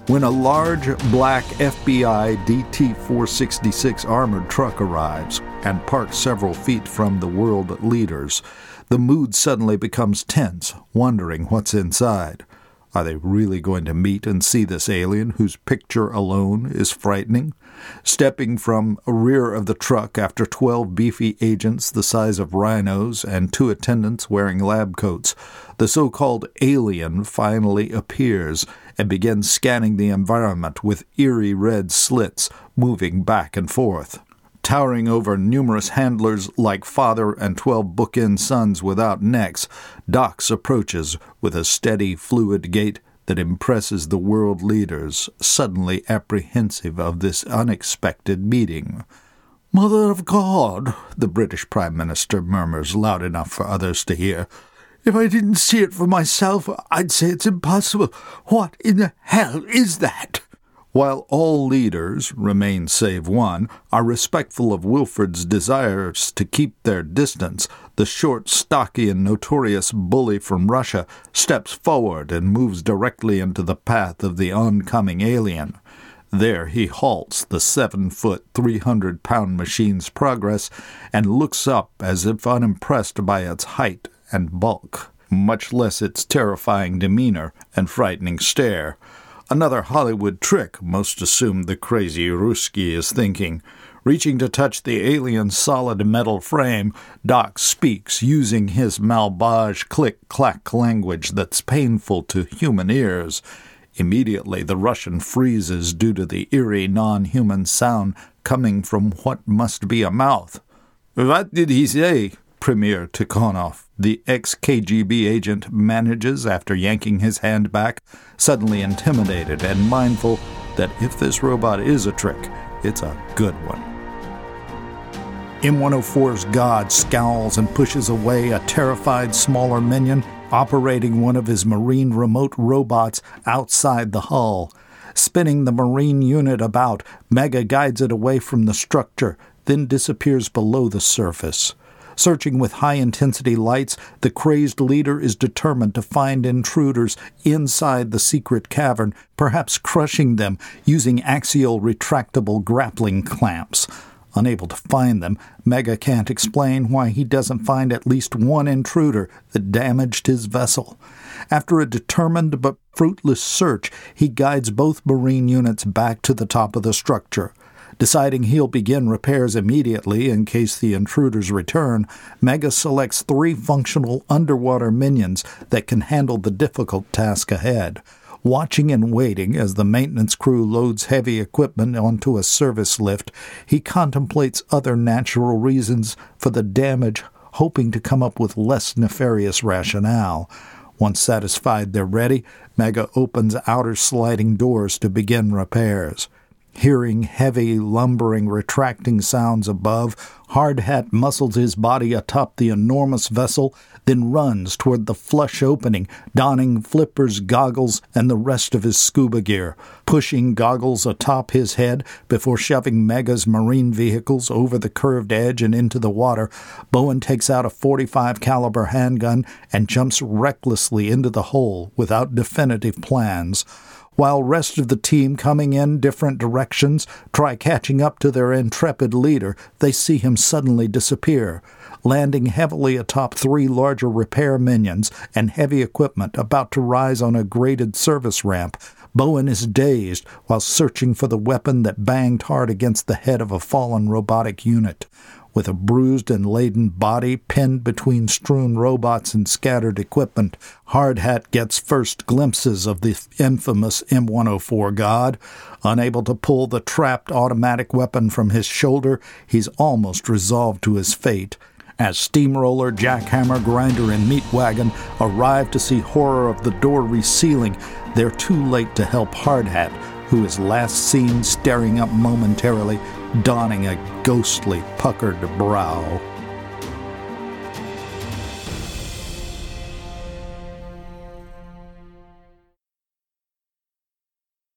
When a large black FBI DT-466 armored truck arrives and parks several feet from the world leaders, the mood suddenly becomes tense, wondering what's inside. Are they really going to meet and see this alien whose picture alone is frightening? Stepping from the rear of the truck after 12 beefy agents the size of rhinos and 2 attendants wearing lab coats, the so-called alien finally appears and begins scanning the environment with eerie red slits moving back and forth. Towering over numerous handlers like father and 12 bookend sons without necks, Dox approaches with a steady, fluid gait that impresses the world leaders, suddenly apprehensive of this unexpected meeting. "Mother of God," the British Prime Minister murmurs loud enough for others to hear. "If I didn't see it for myself, I'd say it's impossible. What in the hell is that?" While all leaders, remain save one, are respectful of Wilford's desires to keep their distance, the short, stocky, and notorious bully from Russia steps forward and moves directly into the path of the oncoming alien. There he halts the 7-foot, 300-pound machine's progress and looks up as if unimpressed by its height and bulk, much less its terrifying demeanor and frightening stare. Another Hollywood trick, most assume the crazy Ruski is thinking. Reaching to touch the alien's solid metal frame, Dox speaks using his Malbage click-clack language that's painful to human ears. Immediately the Russian freezes due to the eerie non-human sound coming from what must be a mouth. "What did he say?" Premier Tikhonov, the ex-KGB agent, manages after yanking his hand back, suddenly intimidated and mindful that if this robot is a trick, it's a good one. M104's God scowls and pushes away a terrified smaller minion operating one of his marine remote robots outside the hull. Spinning the marine unit about, Mega guides it away from the structure, then disappears below the surface. Searching with high-intensity lights, the crazed leader is determined to find intruders inside the secret cavern, perhaps crushing them using axial retractable grappling clamps. Unable to find them, Mega can't explain why he doesn't find at least one intruder that damaged his vessel. After a determined but fruitless search, he guides both marine units back to the top of the structure. Deciding he'll begin repairs immediately in case the intruders return, Mega selects 3 functional underwater minions that can handle the difficult task ahead. Watching and waiting as the maintenance crew loads heavy equipment onto a service lift, he contemplates other natural reasons for the damage, hoping to come up with less nefarious rationale. Once satisfied they're ready, Mega opens outer sliding doors to begin repairs. Hearing heavy, lumbering, retracting sounds above, Hardhat muscles his body atop the enormous vessel, then runs toward the flush opening, donning flippers, goggles, and the rest of his scuba gear, pushing goggles atop his head before shoving Mega's marine vehicles over the curved edge and into the water. Bowen takes out a .45 caliber handgun and jumps recklessly into the hole without definitive plans. While rest of the team coming in different directions try catching up to their intrepid leader, they see him suddenly disappear, landing heavily atop 3 larger repair minions and heavy equipment about to rise on a graded service ramp. Bowen is dazed while searching for the weapon that banged hard against the head of a fallen robotic unit. With a bruised and laden body pinned between strewn robots and scattered equipment, Hardhat gets first glimpses of the infamous M104 God. Unable to pull the trapped automatic weapon from his shoulder, he's almost resolved to his fate. As Steamroller, Jackhammer, Grinder, and Meatwagon arrive to see horror of the door resealing, they're too late to help Hardhat, who is last seen staring up momentarily, donning a ghostly, puckered brow.